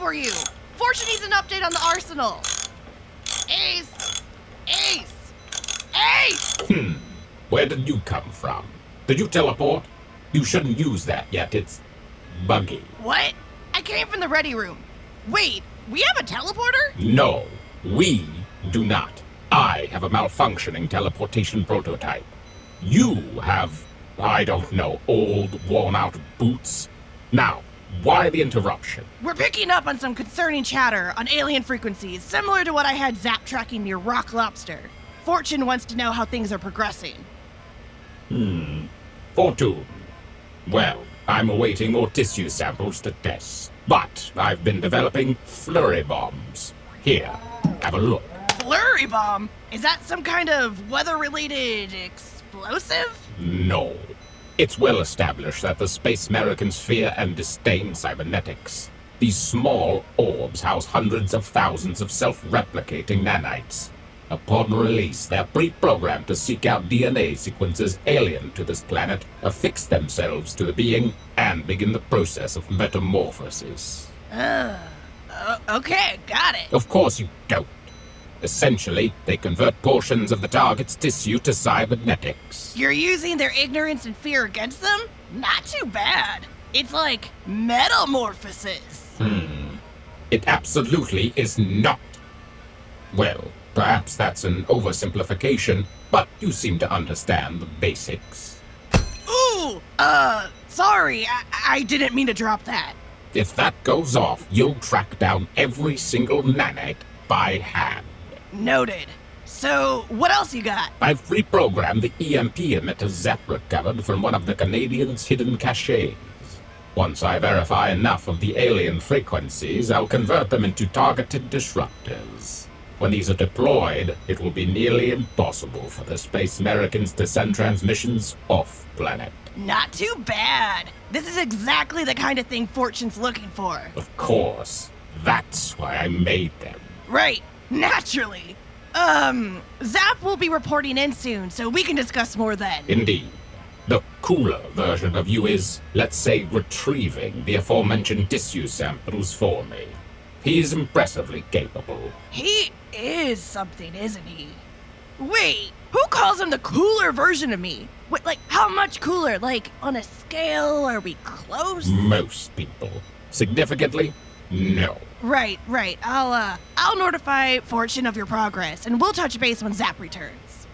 for you. Fortune needs an update on the arsenal. Ace! Ace! Ace! Where did you come from? Did you teleport? You shouldn't use that yet. It's buggy. What? I came from the ready room. Wait, we have a teleporter? No, we do not. I have a malfunctioning teleportation prototype. You have, I don't know, old, worn-out boots. Now, why the interruption? We're picking up on some concerning chatter on alien frequencies, similar to what I had Zap tracking near Rock Lobster. Fortune wants to know how things are progressing. Fortune. Well, I'm awaiting more tissue samples to test. But I've been developing flurry bombs. Here, have a look. Flurry bomb? Is that some kind of weather-related explosive? No. It's well established that the Space Americans fear and disdain cybernetics. These small orbs house hundreds of thousands of self-replicating nanites. Upon release, they're pre-programmed to seek out DNA sequences alien to this planet, affix themselves to the being, and begin the process of metamorphosis. Okay, got it. Of course you don't. Essentially, they convert portions of the target's tissue to cybernetics. You're using their ignorance and fear against them? Not too bad. It's like metamorphosis. It absolutely is not. Well, perhaps that's an oversimplification, but you seem to understand the basics. Ooh, sorry, I didn't mean to drop that. If that goes off, you'll track down every single nanite by hand. Noted. So, what else you got? I've reprogrammed the EMP emitter Zap recovered from one of the Canadians' hidden caches. Once I verify enough of the alien frequencies, I'll convert them into targeted disruptors. When these are deployed, it will be nearly impossible for the Space Americans to send transmissions off-planet. Not too bad. This is exactly the kind of thing Fortune's looking for. Of course. That's why I made them. Right. Naturally. Zap will be reporting in soon, so we can discuss more then. Indeed. The cooler version of you is, let's say, retrieving the aforementioned tissue samples for me. He's impressively capable. He is something, isn't he? Wait, who calls him the cooler version of me? Wait, like, how much cooler? Like, on a scale, are we close? Most people. Significantly, no. Right. I'll notify Fortune of your progress, and we'll touch base when Zap returns.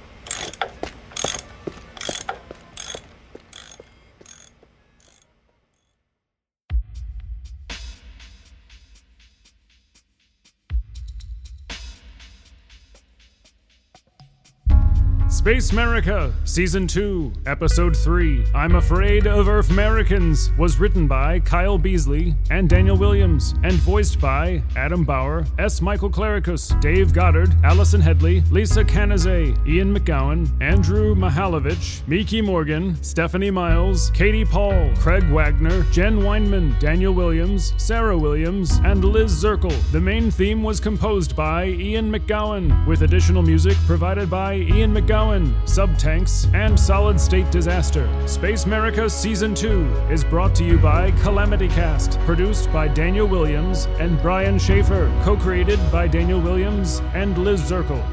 Space America, Season 2, Episode 3, I'm Afraid of Earth-Americans, was written by Kyle Beasley and Daniel Williams, and voiced by Adam Bauer, S. Michael Clericus, Dave Goddard, Allison Headley, Lisa Canizay, Ian McGowan, Andrew Mihalovich, Miki Morgan, Stephanie Miles, Katie Paul, Craig Wagner, Jen Weinman, Daniel Williams, Sarah Williams, and Liz Zirkle. The main theme was composed by Ian McGowan, with additional music provided by Ian McGowan, Subtanks, and Solid State Disaster. Space America Season 2 is brought to you by Calamity Cast, produced by Daniel Williams and Brian Schaefer, co-created by Daniel Williams and Liz Zirkle.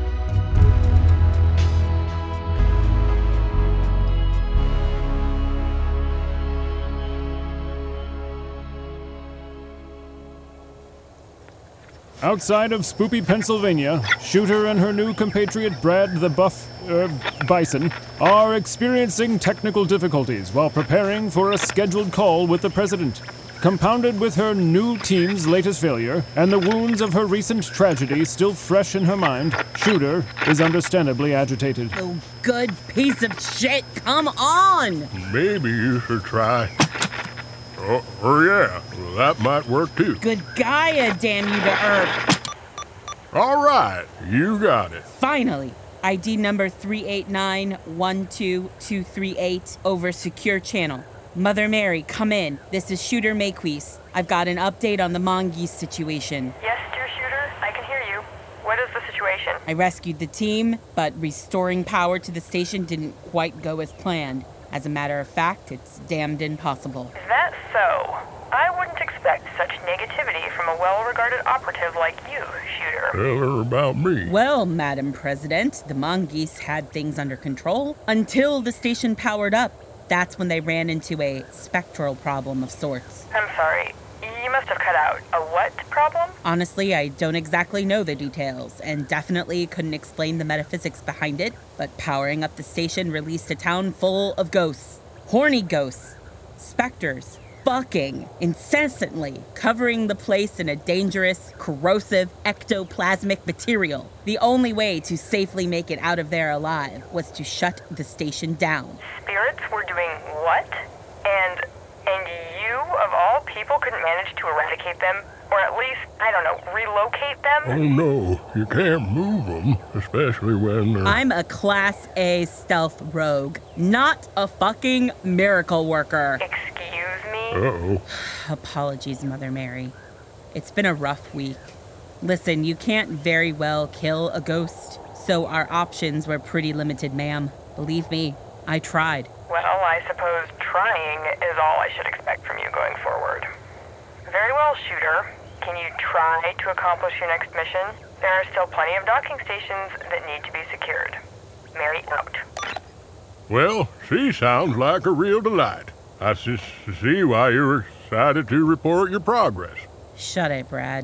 Outside of Spoopy, Pennsylvania, Shooter and her new compatriot Brad the Bison are experiencing technical difficulties while preparing for a scheduled call with the president. Compounded with her new team's latest failure and the wounds of her recent tragedy still fresh in her mind, Shooter is understandably agitated. You good piece of shit, come on! Maybe you should try. Oh yeah, that might work too. Good Gaia, damn you to Earth! All right, you got it. Finally, ID number 389-12238 over secure channel. Mother Mary, come in. This is Shooter Maquis. I've got an update on the Mongoose situation. Yes, dear Shooter, I can hear you. What is the situation? I rescued the team, but restoring power to the station didn't quite go as planned. As a matter of fact, it's damned impossible. Is that so? I wouldn't expect such negativity from a well-regarded operative like you, Shooter. Tell her about me. Well, Madam President, the mongoose had things under control until the station powered up. That's when they ran into a spectral problem of sorts. I'm sorry. You must have cut out. A what problem? Honestly, I don't exactly know the details, and definitely couldn't explain the metaphysics behind it, but powering up the station released a town full of ghosts. Horny ghosts. Specters. Fucking incessantly, covering the place in a dangerous, corrosive, ectoplasmic material. The only way to safely make it out of there alive was to shut the station down. Spirits were doing what? And you, of all people, couldn't manage to eradicate them? Or at least, I don't know, relocate them? Oh no, you can't move them, especially when they're... I'm a Class A stealth rogue, not a fucking miracle worker. Excuse me? Uh-oh. Apologies, Mother Mary. It's been a rough week. Listen, you can't very well kill a ghost, so our options were pretty limited, ma'am. Believe me, I tried. Well, I suppose trying is all I should expect from you going forward. Very well, Shooter. Can you try to accomplish your next mission? There are still plenty of docking stations that need to be secured. Mary out. Well, she sounds like a real delight. I see why you were excited to report your progress. Shut it, Brad.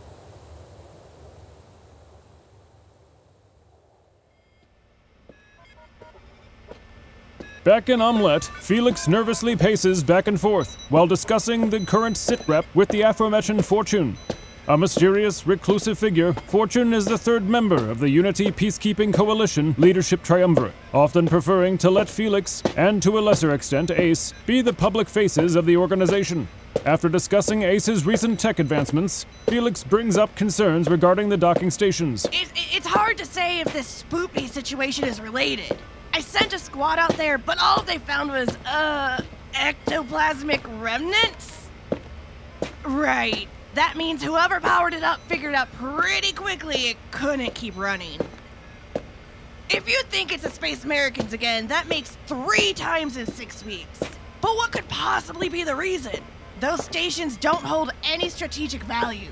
Back in Omelette, Felix nervously paces back and forth while discussing the current sit-rep with the aforementioned Fortune. A mysterious, reclusive figure, Fortune is the third member of the Unity Peacekeeping Coalition Leadership Triumvirate, often preferring to let Felix, and to a lesser extent Ace, be the public faces of the organization. After discussing Ace's recent tech advancements, Felix brings up concerns regarding the docking stations. It's hard to say if this spoopy situation is related. I sent a squad out there, but all they found was, ectoplasmic remnants? Right. That means whoever powered it up figured out pretty quickly it couldn't keep running. If you think it's the Space Americans again, that makes 3 times in 6 weeks. But what could possibly be the reason? Those stations don't hold any strategic value.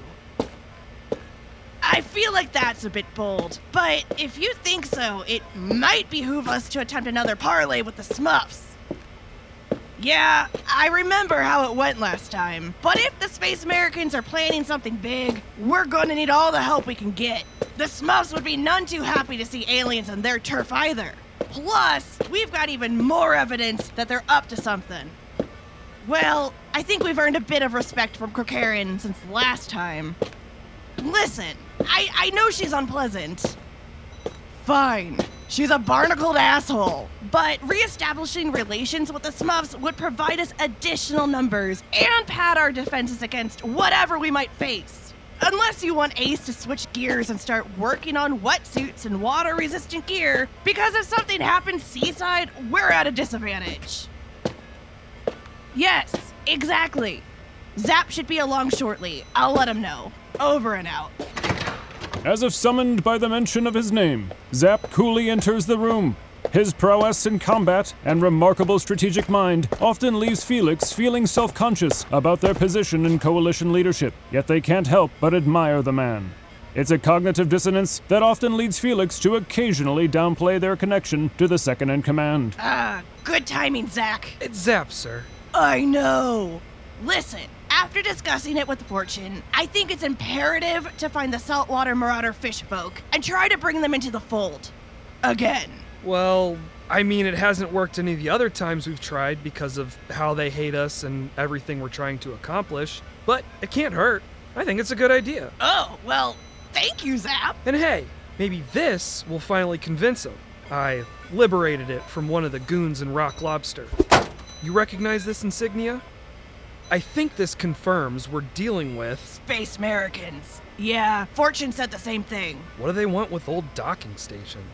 I feel like that's a bit bold, but if you think so, it might behoove us to attempt another parlay with the Smurfs. Yeah, I remember how it went last time, but if the Space Americans are planning something big, we're gonna need all the help we can get. The Smurfs would be none too happy to see aliens on their turf either. Plus, we've got even more evidence that they're up to something. Well, I think we've earned a bit of respect from Krokarian since last time. Listen, I know she's unpleasant. Fine, she's a barnacled asshole. But re-establishing relations with the Smurfs would provide us additional numbers and pad our defenses against whatever we might face. Unless you want Ace to switch gears and start working on wetsuits and water-resistant gear, because if something happens seaside, we're at a disadvantage. Yes, exactly. Zap should be along shortly. I'll let him know. Over and out. As if summoned by the mention of his name, Zap coolly enters the room. His prowess in combat and remarkable strategic mind often leaves Felix feeling self-conscious about their position in coalition leadership, yet they can't help but admire the man. It's a cognitive dissonance that often leads Felix to occasionally downplay their connection to the second-in-command. Good timing, Zach. It's Zap, sir. I know. Listen, after discussing it with Fortune, I think it's imperative to find the saltwater marauder fish folk and try to bring them into the fold. Again. Well, I mean, it hasn't worked any of the other times we've tried because of how they hate us and everything we're trying to accomplish, but it can't hurt. I think it's a good idea. Oh, well, thank you, Zap. And hey, maybe this will finally convince him. I liberated it from one of the goons in Rock Lobster. You recognize this insignia? I think this confirms we're dealing with... Space Americans. Yeah, Fortune said the same thing. What do they want with old docking stations?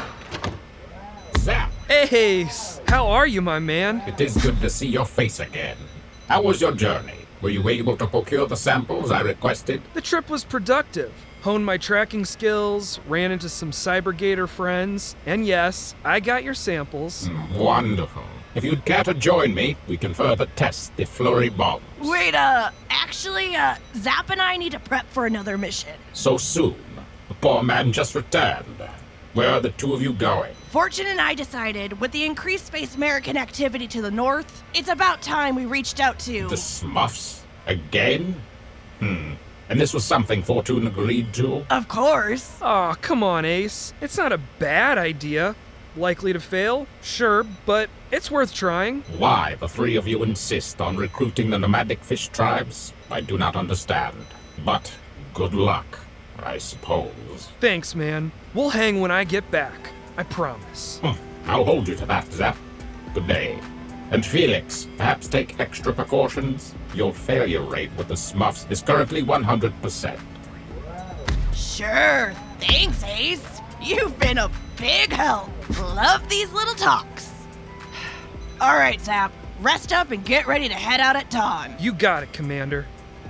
Zap! Hey, how are you, my man? It is good to see your face again. How was your journey? Were you able to procure the samples I requested? The trip was productive. Honed my tracking skills, ran into some Cybergator friends, and yes, I got your samples. Wonderful. If you'd care to join me, we can further test the flurry bombs. Wait, actually, Zap and I need to prep for another mission. So soon? The poor man just returned. Where are the two of you going? Fortune and I decided, with the increased Space American activity to the north, it's about time we reached out to... The Smuffs? Again? And this was something Fortune agreed to? Of course. Aw, come on, Ace. It's not a bad idea. Likely to fail? Sure, but it's worth trying. Why the three of you insist on recruiting the nomadic fish tribes? I do not understand. But good luck, I suppose. Thanks, man. We'll hang when I get back. I promise. I'll hold you to that, Zap. Good day. And Felix, perhaps take extra precautions? Your failure rate with the Smuffs is currently 100%. Sure. Thanks, Ace. You've been a big help. Love these little talks. All right, Zap. Rest up and get ready to head out at dawn. You got it, Commander.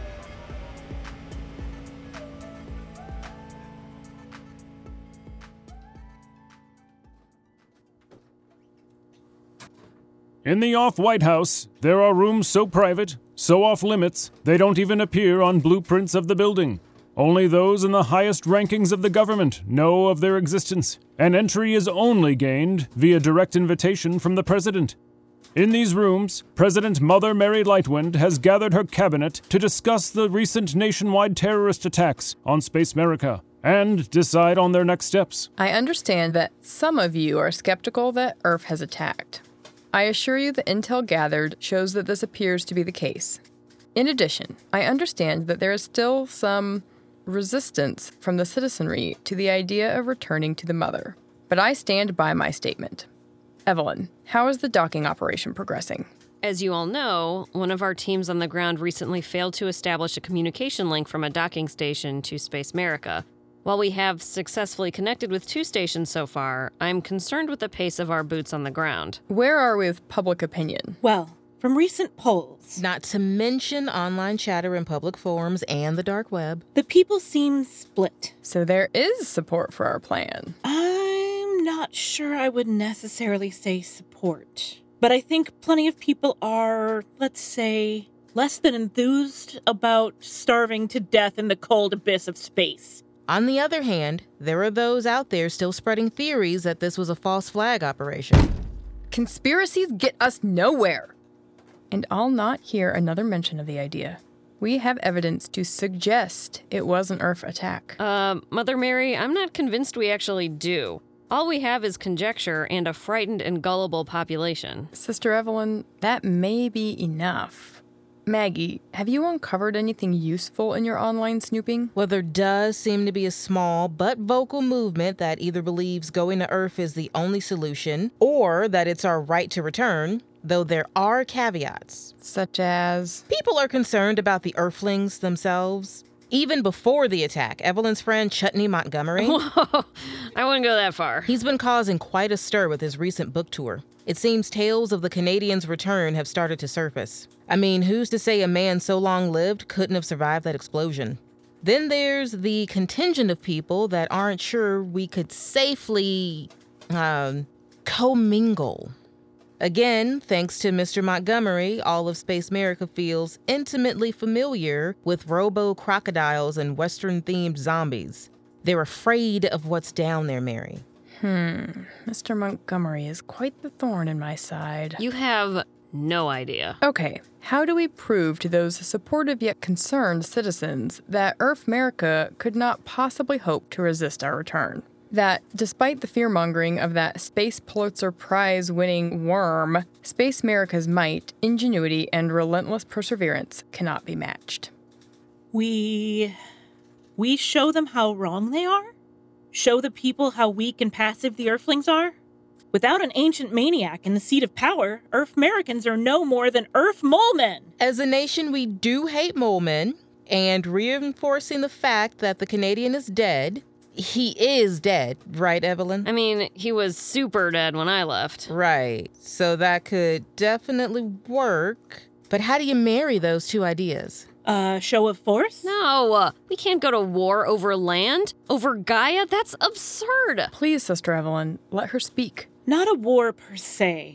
In the off-White House, there are rooms so private, so off-limits, they don't even appear on blueprints of the building. Only those in the highest rankings of the government know of their existence, and entry is only gained via direct invitation from the president. In these rooms, President Mother Mary Lightwind has gathered her cabinet to discuss the recent nationwide terrorist attacks on Space America and decide on their next steps. I understand that some of you are skeptical that Earth has attacked. I assure you the intel gathered shows that this appears to be the case. In addition, I understand that there is still some resistance from the citizenry to the idea of returning to the Mother. But I stand by my statement. Evelyn, how is the docking operation progressing? As you all know, one of our teams on the ground recently failed to establish a communication link from a docking station to Space America. While we have successfully connected with 2 stations so far, I'm concerned with the pace of our boots on the ground. Where are we with public opinion? Well, from recent polls, not to mention online chatter in public forums and the dark web, the people seem split. So there is support for our plan. I'm not sure I would necessarily say support, but I think plenty of people are, let's say, less than enthused about starving to death in the cold abyss of space. On the other hand, there are those out there still spreading theories that this was a false flag operation. Conspiracies get us nowhere. And I'll not hear another mention of the idea. We have evidence to suggest it was an Earth attack. Mother Mary, I'm not convinced we actually do. All we have is conjecture and a frightened and gullible population. Sister Evelyn, that may be enough. Maggie, have you uncovered anything useful in your online snooping? Well, there does seem to be a small but vocal movement that either believes going to Earth is the only solution or that it's our right to return, though there are caveats. Such as? People are concerned about the Earthlings themselves. Even before the attack, Evelyn's friend Chutney Montgomery. Whoa, I wouldn't go that far. He's been causing quite a stir with his recent book tour. It seems tales of the Canadians' return have started to surface. I mean, who's to say a man so long-lived couldn't have survived that explosion? Then there's the contingent of people that aren't sure we could safely, commingle. Again, thanks to Mr. Montgomery, all of Space America feels intimately familiar with robo-crocodiles and Western-themed zombies. They're afraid of what's down there, Mary. Mr. Montgomery is quite the thorn in my side. You have no idea. Okay, how do we prove to those supportive yet concerned citizens that Earth America could not possibly hope to resist our return? That, despite the fear-mongering of that Space Pulitzer Prize-winning worm, Space America's might, ingenuity, and relentless perseverance cannot be matched. We show them how wrong they are? Show the people how weak and passive the Earthlings are? Without an ancient maniac in the seat of power, Earth Americans are no more than Earth Molemen. As a nation, we do hate Molemen, and reinforcing the fact that the Canadian is dead. He is dead, right, Evelyn? I mean, he was super dead when I left. Right, so that could definitely work. But how do you marry those two ideas? Show of force? No, we can't go to war over land, over Gaia. That's absurd. Please, Sister Evelyn, let her speak. Not a war per se,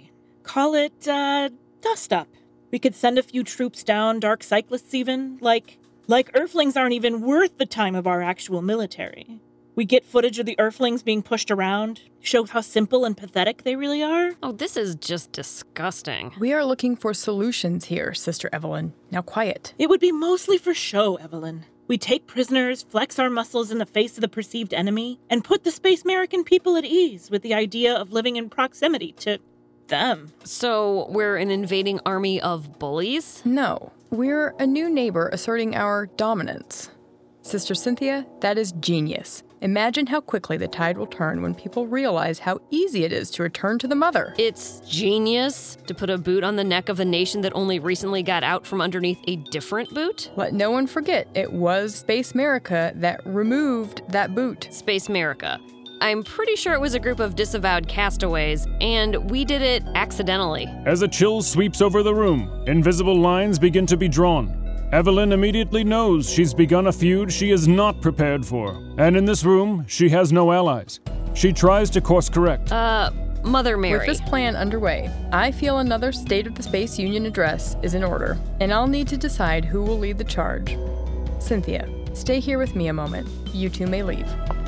Call it, dust up. We could send a few troops down, dark cyclists even. Like Earthlings aren't even worth the time of our actual military. We get footage of the Earthlings being pushed around, show how simple and pathetic they really are. Oh, this is just disgusting. We are looking for solutions here, Sister Evelyn. Now quiet. It would be mostly for show, Evelyn. We take prisoners, flex our muscles in the face of the perceived enemy, and put the Space American people at ease with the idea of living in proximity to them. So we're an invading army of bullies? No, we're a new neighbor asserting our dominance. Sister Cynthia, that is genius. Imagine how quickly the tide will turn when people realize how easy it is to return to the mother. It's genius to put a boot on the neck of a nation that only recently got out from underneath a different boot? Let no one forget, it was Space America that removed that boot. Space America. I'm pretty sure it was a group of disavowed castaways, and we did it accidentally. As a chill sweeps over the room, invisible lines begin to be drawn. Evelyn immediately knows she's begun a feud she is not prepared for, and in this room, she has no allies. She tries to course correct. Mother Mary. With this plan underway, I feel another State of the Space Union address is in order, and I'll need to decide who will lead the charge. Cynthia, stay here with me a moment. You two may leave.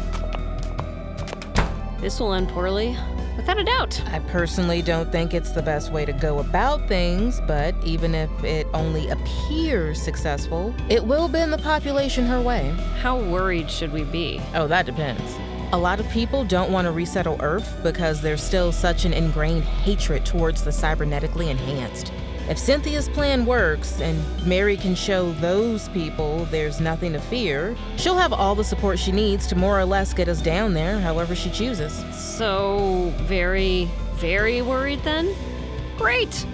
This will end poorly, without a doubt. I personally don't think it's the best way to go about things, but even if it only appears successful, it will bend the population her way. How worried should we be? Oh, that depends. A lot of people don't want to resettle Earth because there's still such an ingrained hatred towards the cybernetically enhanced. If Cynthia's plan works and Mary can show those people there's nothing to fear, she'll have all the support she needs to more or less get us down there however she chooses. So, very, very worried then? Great!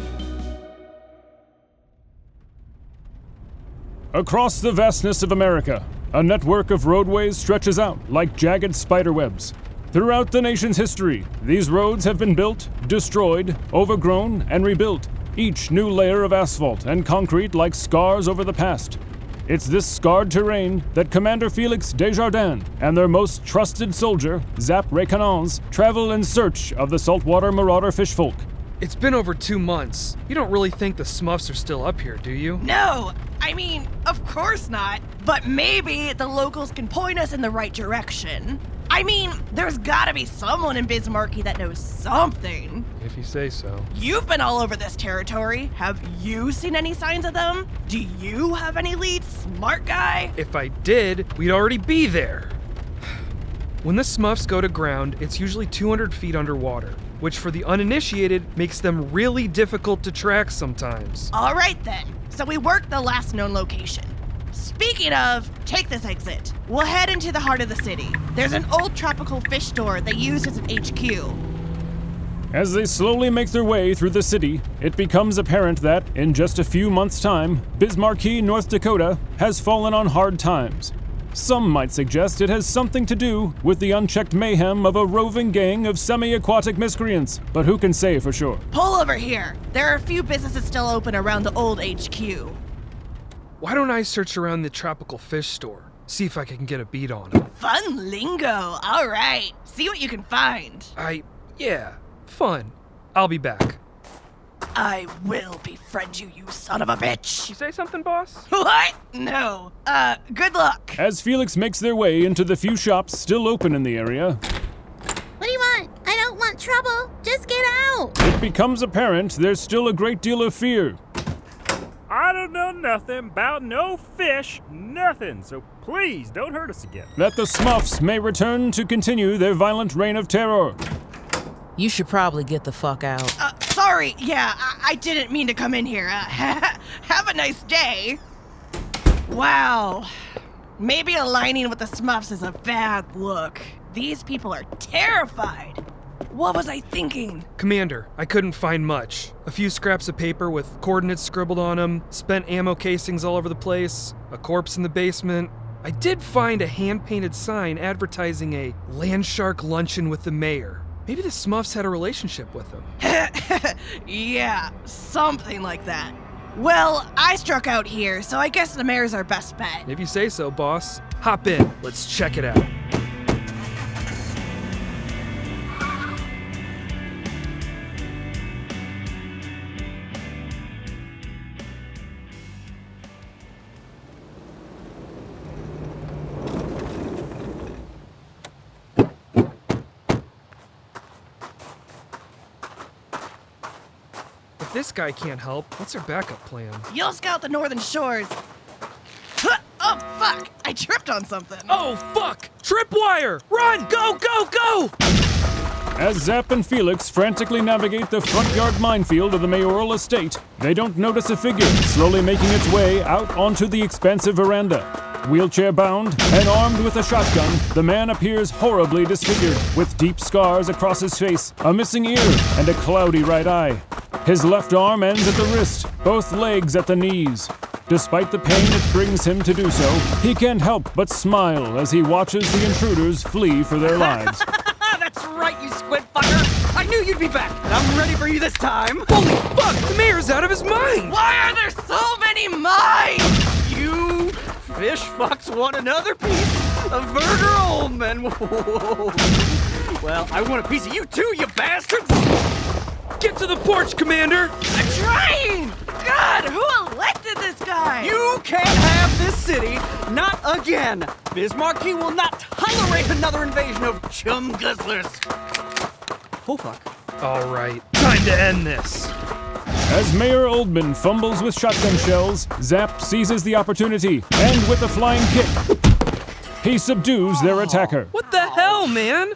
Across the vastness of America, a network of roadways stretches out like jagged spiderwebs. Throughout the nation's history, these roads have been built, destroyed, overgrown, and rebuilt. Each new layer of asphalt and concrete like scars over the past. It's this scarred terrain that Commander Felix Desjardins and their most trusted soldier, Zap Reconnaissance, travel in search of the saltwater marauder fishfolk. It's been over 2 months. You don't really think the Smurfs are still up here, do you? No! I mean, of course not. But maybe the locals can point us in the right direction. I mean, there's gotta be someone in Bismarcky that knows something. If you say so. You've been all over this territory. Have you seen any signs of them? Do you have any leads, smart guy? If I did, we'd already be there. When the Smurfs go to ground, it's usually 200 feet underwater, which for the uninitiated makes them really difficult to track sometimes. All right then. So we worked the last known location. Speaking of, take this exit. We'll head into the heart of the city. There's an old tropical fish store they use as an HQ. As they slowly make their way through the city, it becomes apparent that, in just a few months' time, Bismarcky, North Dakota, has fallen on hard times. Some might suggest it has something to do with the unchecked mayhem of a roving gang of semi-aquatic miscreants, but who can say for sure? Pull over here. There are a few businesses still open around the old HQ. Why don't I search around the tropical fish store? See if I can get a beat on them. Fun lingo. All right. See what you can find. Yeah, fun. I'll be back. I will befriend you, you son of a bitch. You say something, boss? What? No. Good luck. As Felix makes their way into the few shops still open in the area, What do you want? I don't want trouble. Just get out. it becomes apparent there's still a great deal of fear. I don't know nothing about no fish, nothing, so please don't hurt us again. That the Smurfs may return to continue their violent reign of terror. You should probably get the fuck out. Sorry. Yeah, I didn't mean to come in here. Have a nice day. Wow. Maybe aligning with the Smurfs is a bad look. These people are terrified. What was I thinking? Commander, I couldn't find much. A few scraps of paper with coordinates scribbled on them, spent ammo casings all over the place, a corpse in the basement. I did find a hand-painted sign advertising a land shark luncheon with the mayor. Maybe the Smurfs had a relationship with him. Yeah, something like that. Well, I struck out here, so I guess the mayor's our best bet. If you say so, boss. Hop in. Let's check it out. this guy can't help, what's our backup plan? You'll scout the northern shores. Huh! Oh, fuck! I tripped on something. Oh, fuck! Tripwire! Run! Go, go, go! As Zap and Felix frantically navigate the front yard minefield of the mayoral estate, they don't notice a figure slowly making its way out onto the expansive veranda. Wheelchair-bound and armed with a shotgun, the man appears horribly disfigured, with deep scars across his face, a missing ear, and a cloudy right eye. His left arm ends at the wrist, both legs at the knees. Despite the pain it brings him to do so, he can't help but smile as he watches the intruders flee for their lives. That's right, you squid fucker! I knew you'd be back, and I'm ready for you this time! Holy fuck! The mayor's out of his mind! Why are there so many mines? You fish fucks want another piece of Verger Ullman. Well, I want a piece of you too, you bastards! Get to the porch, Commander! I'm trying! God, who elected this guy? You can't have this city, not again! Bismarcky will not tolerate another invasion of chum guzzlers! Oh fuck. All right, time to end this. As Mayor Oldman fumbles with shotgun shells, Zap seizes the opportunity, and with a flying kick, he subdues their attacker. What the hell, man?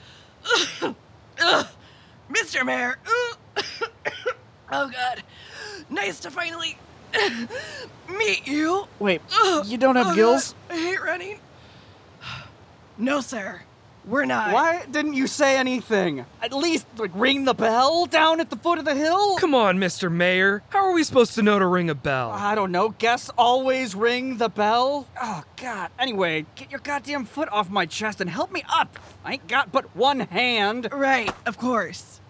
Mr. Mayor. Oh, God. Nice to finally meet you. Wait, you don't have gills? God, I hate running. No, sir. We're not. Why didn't you say anything? At least, ring the bell down at the foot of the hill? Come on, Mr. Mayor. How are we supposed to know to ring a bell? I don't know. Guests always ring the bell? Oh, God. Anyway, get your goddamn foot off my chest and help me up. I ain't got but one hand. Right, of course.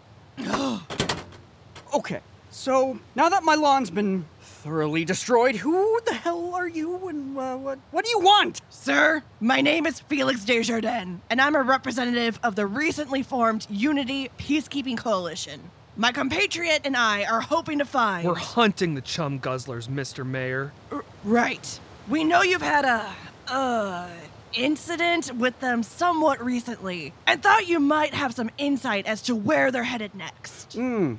Okay, so now that my lawn's been thoroughly destroyed, who the hell are you and what do you want? Sir, my name is Felix Desjardins, and I'm a representative of the recently formed Unity Peacekeeping Coalition. My compatriot and I are hoping to find... We're hunting the chum guzzlers, Mr. Mayor. Right. We know you've had a, incident with them somewhat recently, and thought you might have some insight as to where they're headed next.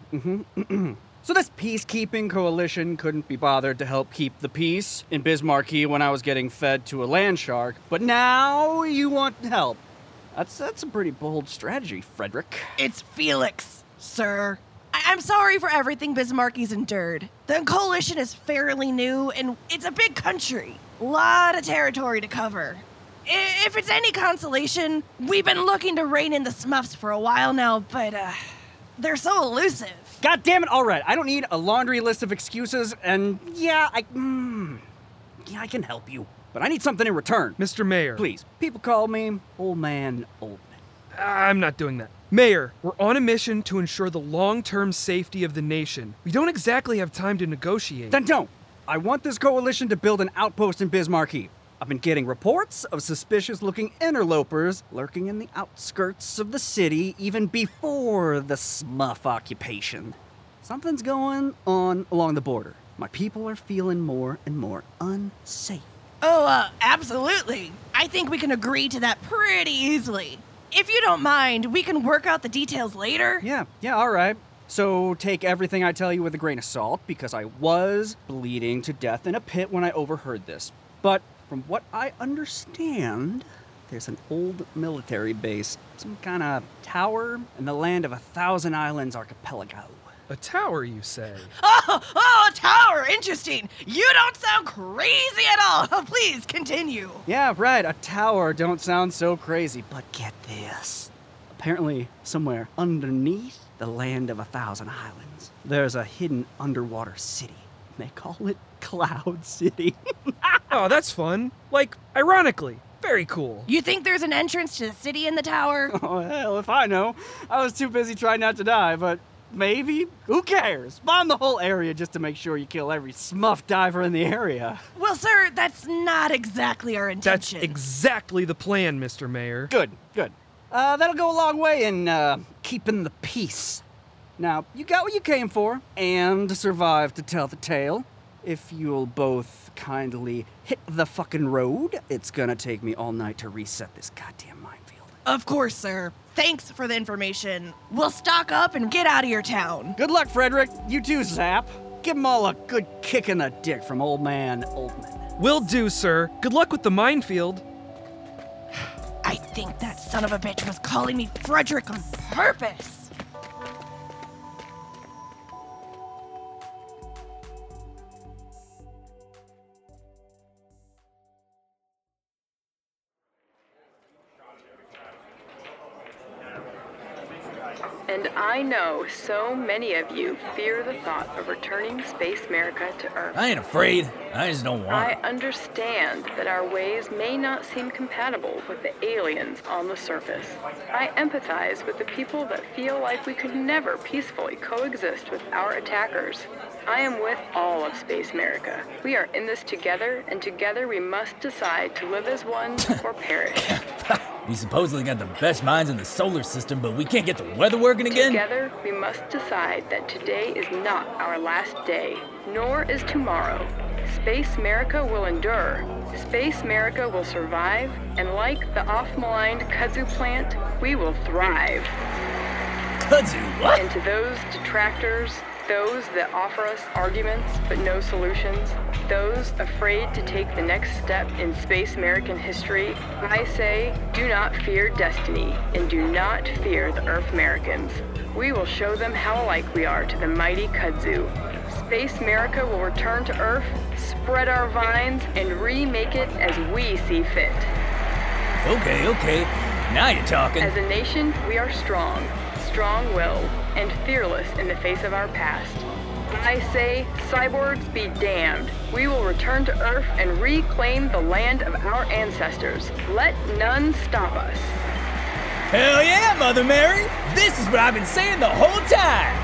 So this peacekeeping coalition couldn't be bothered to help keep the peace in Bismarcky when I was getting fed to a land shark, but now you want help. That's a pretty bold strategy, Frederick. It's Felix, sir. I'm sorry for everything Bismarcky's endured. The coalition is fairly new, and it's a big country. A lot of territory to cover. If it's any consolation, we've been looking to rein in the Smuffs for a while now, but, they're so elusive. God damn it, all right. I don't need a laundry list of excuses, and yeah, I can help you. But I need something in return. Mr. Mayor. Please, people call me Old Man Oldman. I'm not doing that. Mayor, we're on a mission to ensure the long-term safety of the nation. We don't exactly have time to negotiate. Then don't. I want this coalition to build an outpost in Bismarcky. I've been getting reports of suspicious-looking interlopers lurking in the outskirts of the city even before the Smuff occupation. Something's going on along the border. My people are feeling more and more unsafe. Oh, absolutely. I think we can agree to that pretty easily. If you don't mind, we can work out the details later. Yeah, all right. So take everything I tell you with a grain of salt, because I was bleeding to death in a pit when I overheard this. But from what I understand, there's an old military base, some kind of tower in the land of 1,000 Islands archipelago. A tower, you say? Oh, a tower! Interesting! You don't sound crazy at all! Please, continue. Yeah, right, a tower don't sound so crazy, but get this. Apparently, somewhere underneath the land of 1,000 Islands, there's a hidden underwater city. They call it Cloud City. Oh, that's fun. Like, ironically. Very cool. You think there's an entrance to the city in the tower? Oh, hell, if I know. I was too busy trying not to die, but maybe? Who cares? Bomb the whole area just to make sure you kill every Smuff diver in the area. Well, sir, that's not exactly our intention. That's exactly the plan, Mr. Mayor. Good. That'll go a long way in, keeping the peace. Now, you got what you came for, and survived to tell the tale. If you'll both kindly hit the fucking road, it's gonna take me all night to reset this goddamn minefield. Of course, sir. Thanks for the information. We'll stock up and get out of your town. Good luck, Frederick. You too, Zap. Give 'em all a good kick in the dick from Old Man Oldman. Will do, sir. Good luck with the minefield. I think that son of a bitch was calling me Frederick on purpose. And I know so many of you fear the thought of returning Space America to Earth. I ain't afraid. I just don't want I it. understand that our ways may not seem compatible with the aliens on the surface. I empathize with the people that feel like we could never peacefully coexist with our attackers. I am with all of Space America. We are in this together, and together we must decide to live as one or perish. We supposedly got the best minds in the solar system, but we can't get the weather working again? Together, we must decide that today is not our last day, nor is tomorrow. Space America will endure. Space America will survive, and like the oft-maligned kudzu plant, we will thrive. Kudzu, what? And to those detractors, those that offer us arguments but no solutions, those afraid to take the next step in Space American history, I say, do not fear destiny and do not fear the Earth Americans. We will show them how alike we are to the mighty kudzu. Space America will return to Earth, spread our vines, and remake it as we see fit. Okay. Now you're talking. As a nation, we are strong-willed, and fearless in the face of our past. I say, cyborgs be damned. We will return to Earth and reclaim the land of our ancestors. Let none stop us. Hell yeah, Mother Mary! This is what I've been saying the whole time!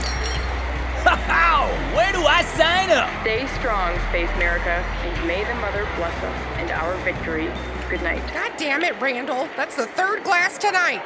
Where do I sign up? Stay strong, Space America, and may the Mother bless us and our victory. Good night. God damn it, Randall. That's the third glass tonight.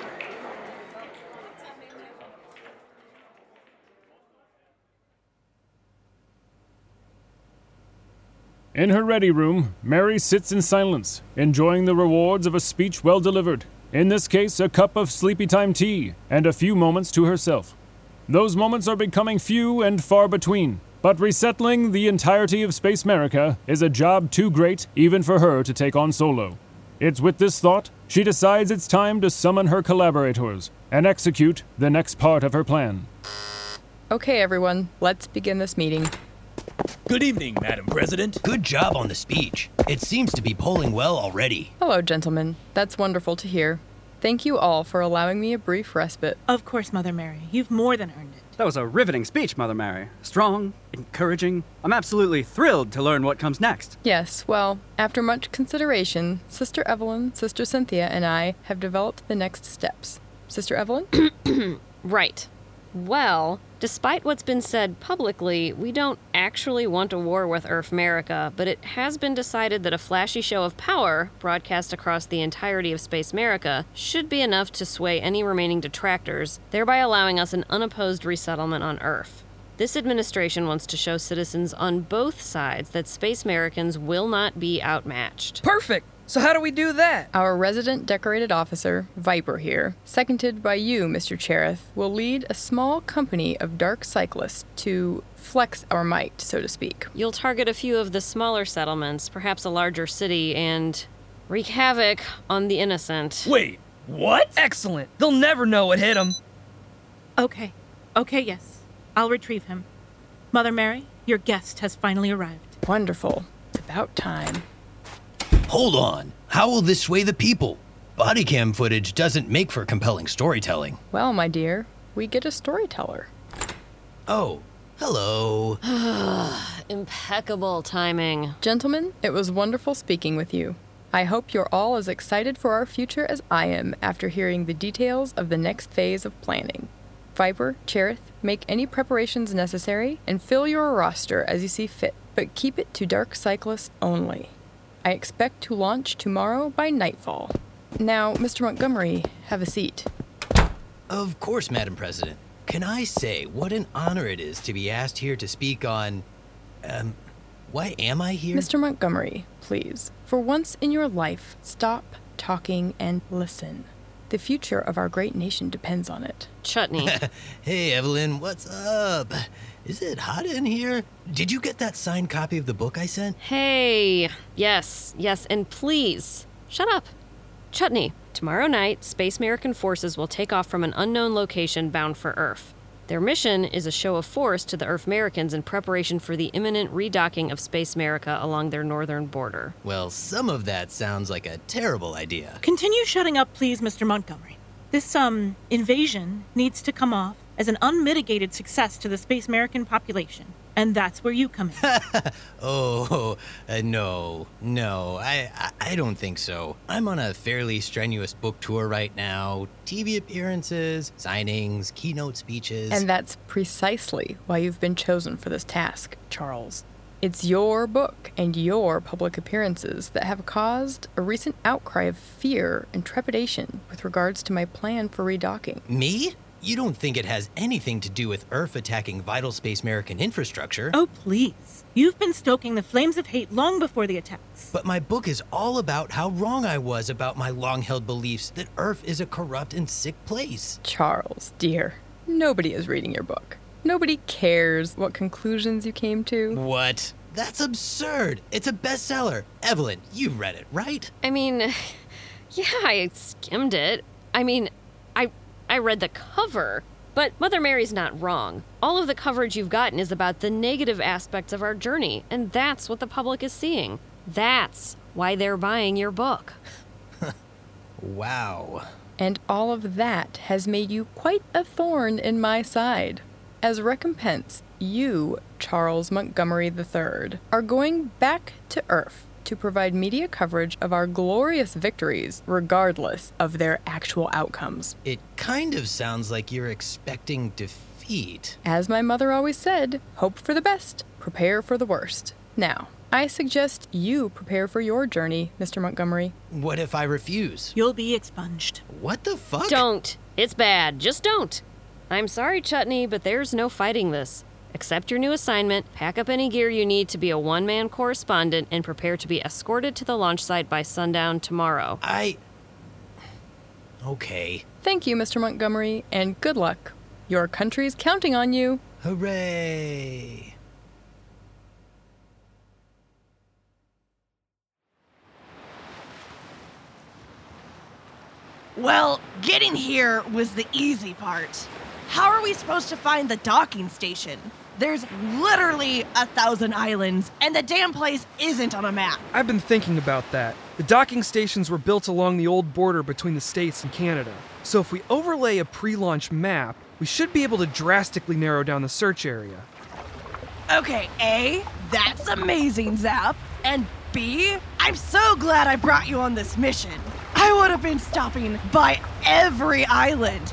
In her ready room, Mary sits in silence, enjoying the rewards of a speech well delivered. In this case, a cup of sleepy time tea, and a few moments to herself. Those moments are becoming few and far between, but resettling the entirety of Space America is a job too great even for her to take on solo. It's with this thought, she decides it's time to summon her collaborators and execute the next part of her plan. Okay, everyone, let's begin this meeting. Good evening, Madam President. Good job on the speech. It seems to be polling well already. Hello, gentlemen. That's wonderful to hear. Thank you all for allowing me a brief respite. Of course, Mother Mary. You've more than earned it. That was a riveting speech, Mother Mary. Strong, encouraging. I'm absolutely thrilled to learn what comes next. Yes, well, after much consideration, Sister Evelyn, Sister Cynthia, and I have developed the next steps. Sister Evelyn? Right. Well, despite what's been said publicly, we don't actually want a war with Earth America, but it has been decided that a flashy show of power, broadcast across the entirety of Space America, should be enough to sway any remaining detractors, thereby allowing us an unopposed resettlement on Earth. This administration wants to show citizens on both sides that Space Americans will not be outmatched. Perfect! So how do we do that? Our resident decorated officer, Viper here, seconded by you, Mr. Cherith, will lead a small company of dark cyclists to flex our might, so to speak. You'll target a few of the smaller settlements, perhaps a larger city, and wreak havoc on the innocent. Wait, what? Excellent. They'll never know what hit them. Okay, yes. I'll retrieve him. Mother Mary, your guest has finally arrived. Wonderful. It's about time. Hold on. How will this sway the people? Body cam footage doesn't make for compelling storytelling. Well, my dear, we get a storyteller. Oh, hello. Impeccable timing. Gentlemen, it was wonderful speaking with you. I hope you're all as excited for our future as I am after hearing the details of the next phase of planning. Viper, Cherith, make any preparations necessary and fill your roster as you see fit, but keep it to Dark Cyclists only. I expect to launch tomorrow by nightfall. Now, Mr. Montgomery, have a seat. Of course, Madam President. Can I say what an honor it is to be asked here to speak on... why am I here? Mr. Montgomery, please, for once in your life, stop talking and listen. The future of our great nation depends on it. Chutney. Hey, Evelyn, what's up? Is it hot in here? Did you get that signed copy of the book I sent? Hey. Yes, and please, shut up. Chutney, tomorrow night, Space American forces will take off from an unknown location bound for Earth. Their mission is a show of force to the Earth Americans in preparation for the imminent redocking of Space America along their northern border. Well, some of that sounds like a terrible idea. Continue shutting up, please, Mr. Montgomery. This, invasion needs to come off as an unmitigated success to the Space American population. And that's where you come in. No, I don't think so. I'm on a fairly strenuous book tour right now. TV appearances, signings, keynote speeches. And that's precisely why you've been chosen for this task, Charles. It's your book and your public appearances that have caused a recent outcry of fear and trepidation with regards to my plan for redocking. Me? You don't think it has anything to do with Earth attacking vital Space American infrastructure? Oh, please. You've been stoking the flames of hate long before the attacks. But my book is all about how wrong I was about my long-held beliefs that Earth is a corrupt and sick place. Charles, dear, nobody is reading your book. Nobody cares what conclusions you came to. What? That's absurd. It's a bestseller. Evelyn, you read it, right? I mean, yeah, I skimmed it. I read the cover, but Mother Mary's not wrong. All of the coverage you've gotten is about the negative aspects of our journey, and that's what the public is seeing. That's why they're buying your book. Wow. And all of that has made you quite a thorn in my side. As recompense, you, Charles Montgomery III, are going back to Earth to provide media coverage of our glorious victories, regardless of their actual outcomes. It kind of sounds like you're expecting defeat. As my mother always said, hope for the best, prepare for the worst. Now, I suggest you prepare for your journey, Mr. Montgomery. What if I refuse? You'll be expunged. What the fuck? Don't. It's bad. Just don't. I'm sorry, Chutney, but there's no fighting this. Accept your new assignment, pack up any gear you need to be a one-man correspondent, and prepare to be escorted to the launch site by sundown tomorrow. Okay. Thank you, Mr. Montgomery, and good luck. Your country's counting on you. Hooray! Well, getting here was the easy part. How are we supposed to find the docking station? There's literally 1,000 islands, and the damn place isn't on a map. I've been thinking about that. The docking stations were built along the old border between the States and Canada. So if we overlay a pre-launch map, we should be able to drastically narrow down the search area. Okay, A, that's amazing, Zap. And B, I'm so glad I brought you on this mission. I would have been stopping by every island.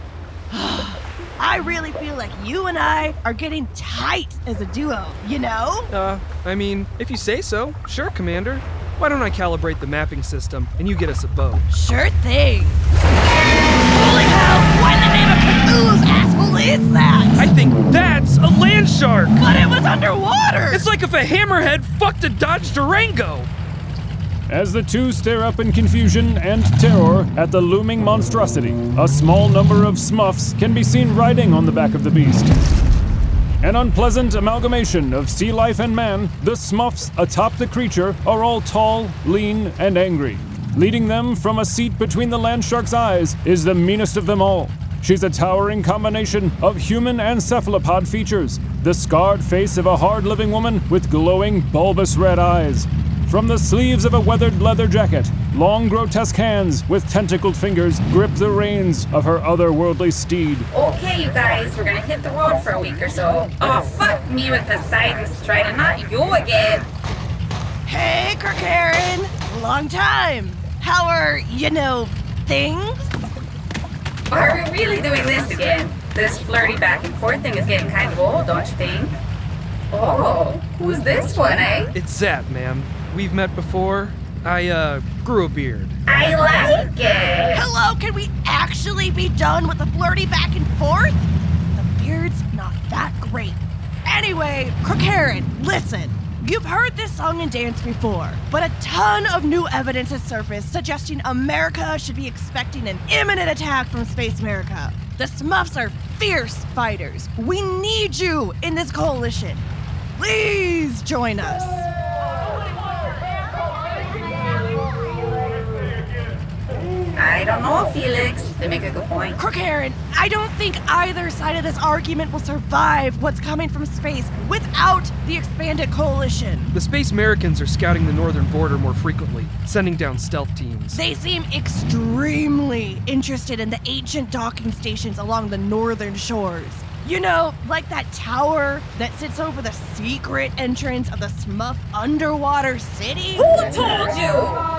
I really feel like you and I are getting tight as a duo, you know? If you say so. Sure, Commander. Why don't I calibrate the mapping system and you get us a boat? Sure thing. Holy hell, what in the name of Cthulhu's asshole is that? I think that's a land shark! But it was underwater! It's like if a hammerhead fucked a Dodge Durango! As the two stare up in confusion and terror at the looming monstrosity, a small number of Smuffs can be seen riding on the back of the beast. An unpleasant amalgamation of sea life and man, the Smuffs atop the creature are all tall, lean, and angry. Leading them from a seat between the land shark's eyes is the meanest of them all. She's a towering combination of human and cephalopod features, the scarred face of a hard-living woman with glowing, bulbous red eyes. From the sleeves of a weathered leather jacket, long grotesque hands with tentacled fingers grip the reins of her otherworldly steed. Okay, you guys, we're gonna hit the road for a week or so. Oh, fuck me with the Poseidon's trying, not you again. Hey, Kirkaren! Long time. How are, things? Are we really doing this again? This flirty back and forth thing is getting kind of old, don't you think? Oh, who's this one, eh? It's Zap, ma'am. We've met before. I, grew a beard. I like it! Hello, can we actually be done with the flirty back and forth? The beard's not that great. Anyway, Kirkaren, listen. You've heard this song and dance before, but a ton of new evidence has surfaced suggesting America should be expecting an imminent attack from Space America. The Smurfs are fierce fighters. We need you in this coalition. Please join us. I don't know, Felix. They make a good point. Crookharen, I don't think either side of this argument will survive what's coming from space without the expanded coalition. The Space Americans are scouting the northern border more frequently, sending down stealth teams. They seem extremely interested in the ancient docking stations along the northern shores. You know, like that tower that sits over the secret entrance of the Smurf underwater city? Who told you?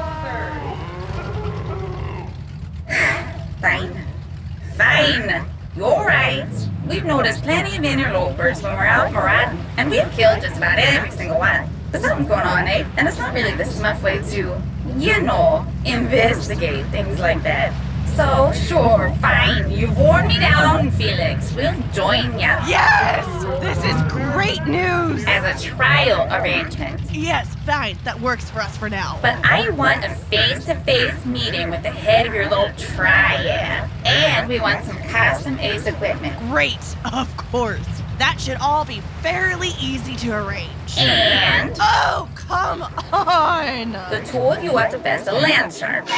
Fine. You're right. We've noticed plenty of interlopers when we're out marauding, and we've killed just about every single one. There's something going on, eh? And it's not really the Smurf way to, investigate things like that. So, sure, fine. You've worn me down, Felix. We'll join ya. Yes! This is great news! As a trial arrangement. Yes, fine. That works for us for now. But I want a face-to-face meeting with the head of your little triad. And we want some custom Ace equipment. Great, of course. That should all be fairly easy to arrange. And? Oh, come on! The two of you are the best of land sharks.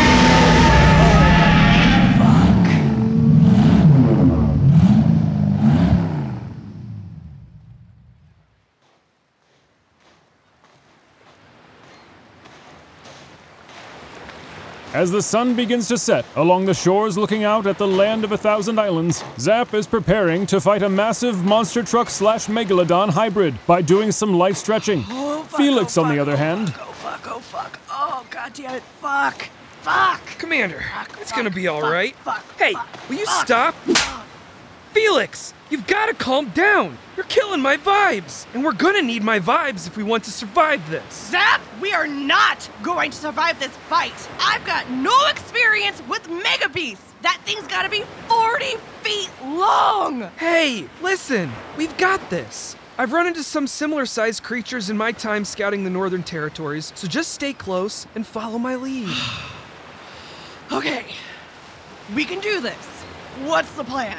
As the sun begins to set along the shores looking out at the land of 1,000 islands, Zap is preparing to fight a massive monster truck / megalodon hybrid by doing some light stretching. Felix, on the other hand... Oh, fuck. Oh, goddamn it. Fuck. Commander, it's gonna be all right. Hey, will you stop? Felix, you've got to calm down. You're killing my vibes. And we're gonna need my vibes if we want to survive this. Zap, we are not going to survive this fight. I've got no experience with Mega Beasts. That thing's gotta be 40 feet long. Hey, listen, we've got this. I've run into some similar-sized creatures in my time scouting the Northern Territories, so just stay close and follow my lead. Okay, we can do this. What's the plan?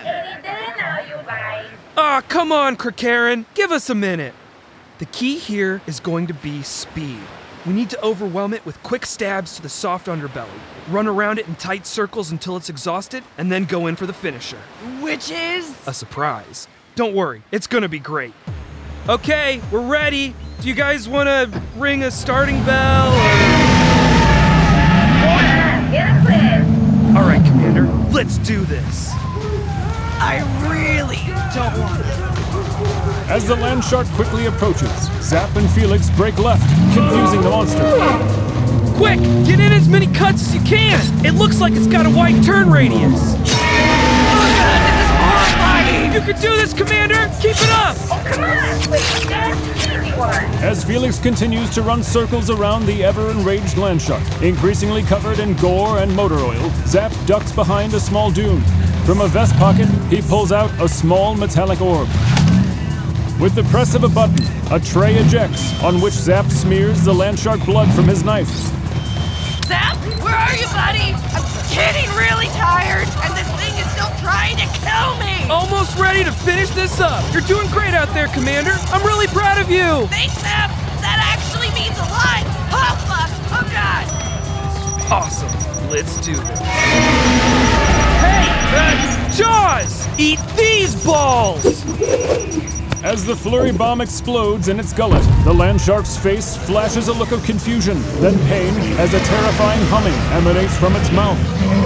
Ah, come on, Crookharen. Give us a minute. The key here is going to be speed. We need to overwhelm it with quick stabs to the soft underbelly, run around it in tight circles until it's exhausted, and then go in for the finisher. Which is? A surprise. Don't worry, it's gonna be great. Okay, we're ready. Do you guys want to ring a starting bell? All right, Commander, let's do this. I really don't want it. As the land shark quickly approaches, Zap and Felix break left, confusing the monster. Quick, get in as many cuts as you can. It looks like it's got a wide turn radius. You can do this, Commander! Keep it up! Oh, come on! Please, that's an easy one. As Felix continues to run circles around the ever-enraged land shark, increasingly covered in gore and motor oil, Zap ducks behind a small dune. From a vest pocket, he pulls out a small metallic orb. With the press of a button, a tray ejects, on which Zap smears the land shark blood from his knife. Zap, where are you, buddy? I'm getting really tired, and this thing is still trying to kill me! Almost ready to finish this up. You're doing great out there, Commander. I'm really proud of you. Thanks, Zap. That actually means a lot. Oh, fuck. Oh, God. Awesome. Let's do this. Hey, Jaws! Eat these balls! As the flurry bomb explodes in its gullet, the land shark's face flashes a look of confusion, then pain, as a terrifying humming emanates from its mouth.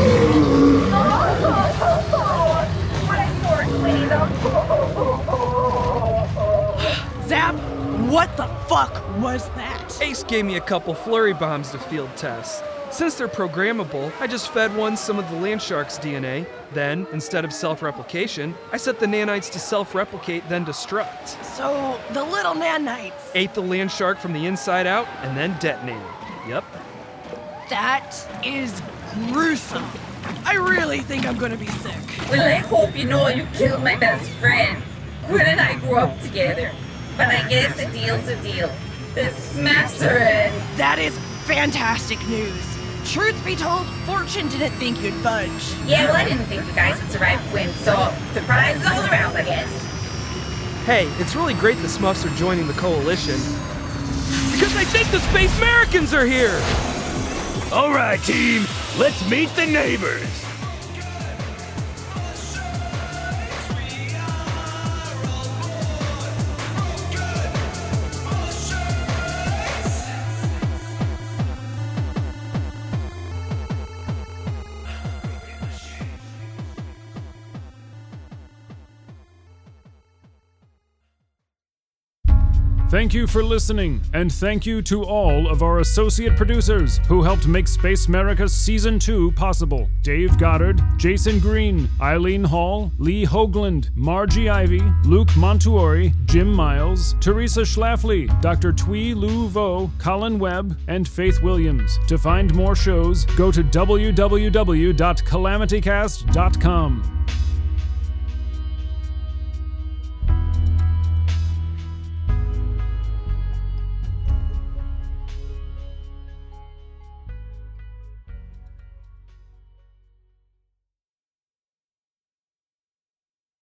Zap, what the fuck was that? Ace gave me a couple flurry bombs to field test. Since they're programmable, I just fed one some of the land shark's DNA. Then, instead of self-replication, I set the nanites to self-replicate, then destruct. So, the little nanites... Ate the land shark from the inside out, and then detonated. Yep. That is gruesome. I really think I'm gonna be sick. Well, I hope you know you killed my best friend. Gwen and I grew up together. But I guess a deal's a deal. The Smurfs are in. That is fantastic news. Truth be told, Fortune didn't think you'd budge. Yeah, well, I didn't think you guys would survive Quinn, so surprises all around, I guess. Hey, it's really great the Smurfs are joining the coalition. Because I think the Space Americans are here! All right, team, let's meet the neighbors. Thank you for listening, and thank you to all of our associate producers who helped make Space America Season 2 possible. Dave Goddard, Jason Green, Eileen Hall, Lee Hoagland, Margie Ivy, Luke Montuori, Jim Miles, Teresa Schlafly, Dr. Twee Lu Vo, Colin Webb, and Faith Williams. To find more shows, go to www.calamitycast.com.